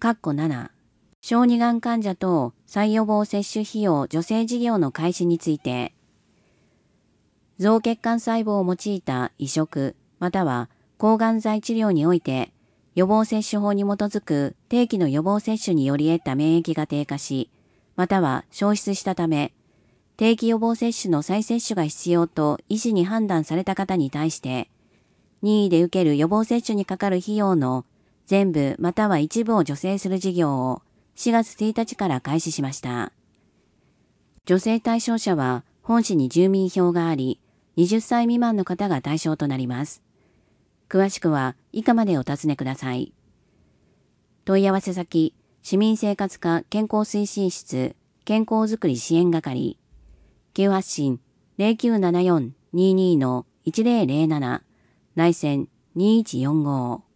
7、小児がん患者等再予防接種費用助成事業の開始について、造血管細胞を用いた移植または抗がん剤治療において、予防接種法に基づく定期の予防接種により得た免疫が低下し、または消失したため、定期予防接種の再接種が必要と医師に判断された方に対して、任意で受ける予防接種にかかる費用の全部または一部を助成する事業を4月1日から開始しました。助成対象者は本市に住民票があり、20歳未満の方が対象となります。詳しくは以下までお尋ねください。問い合わせ先、市民生活課健康推進室健康づくり支援係、急発進 0974-22-1007 内線2145